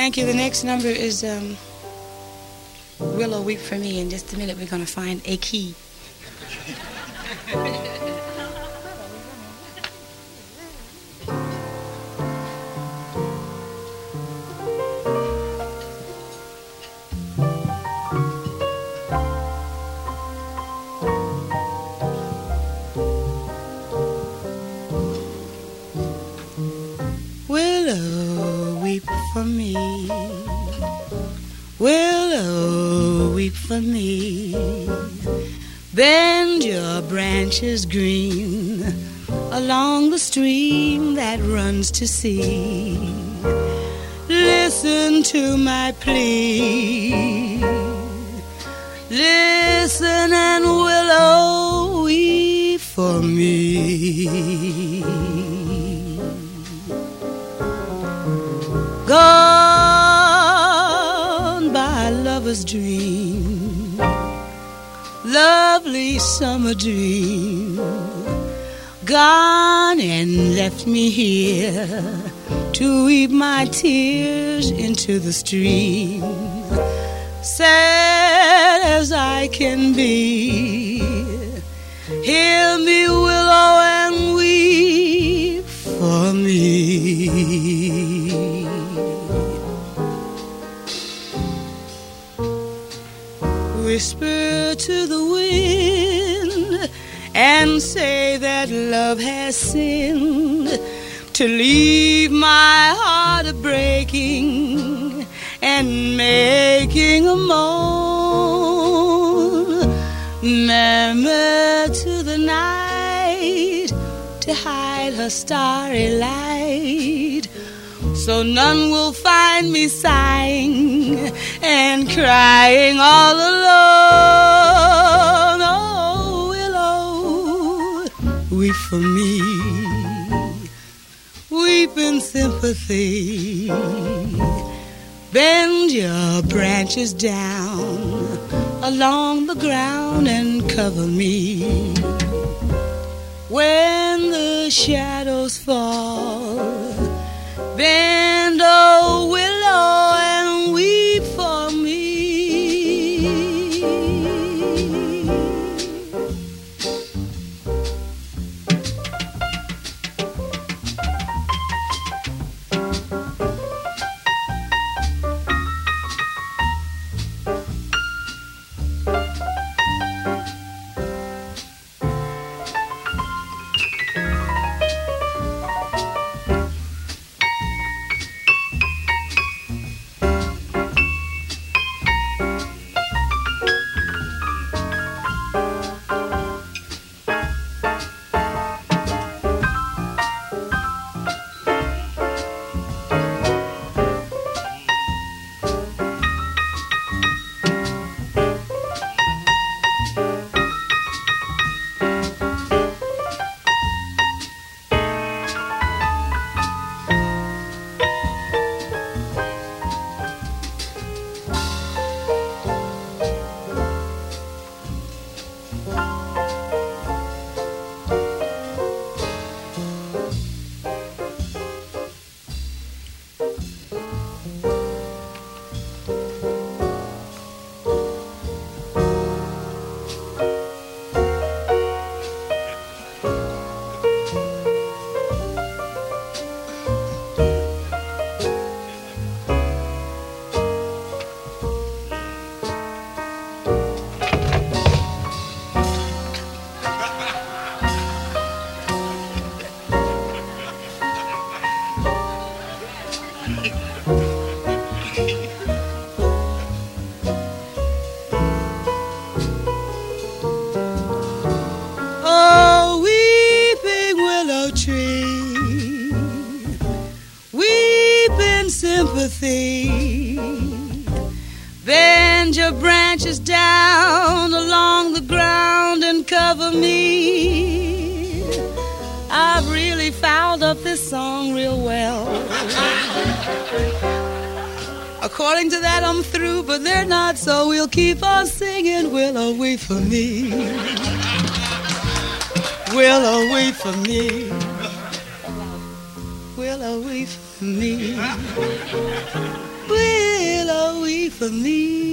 Thank you. The next number is Willow Weep for Me. In just a minute, we're going to find a key. Willow, weep for me. Willow, weep for me. Bend your branches green along the stream that runs to sea. Listen to my plea. Listen and willow, weep for me. Gone by lover's dream, lovely summer dream. Gone and left me here to weep my tears into the stream. Sad as I can be, hear me, willow, and weep for me. Whisper to the wind and say that love has sinned to leave my heart a-breaking and making a moan. Murmur to the night to hide her starry light, so none will find me sighing and crying all alone. Oh, willow, weep for me. Weep in sympathy. Bend your branches down along the ground and cover me. When the shadows fall, bend, oh willow, and weep for me. Bend your branches down along the ground and cover me. I've really fouled up this song real well. According to that, I'm through, but they're not, so we'll keep on singing. Willow, wait for me. Willow, wait for me. willow, weep for me. Willow, weep for me.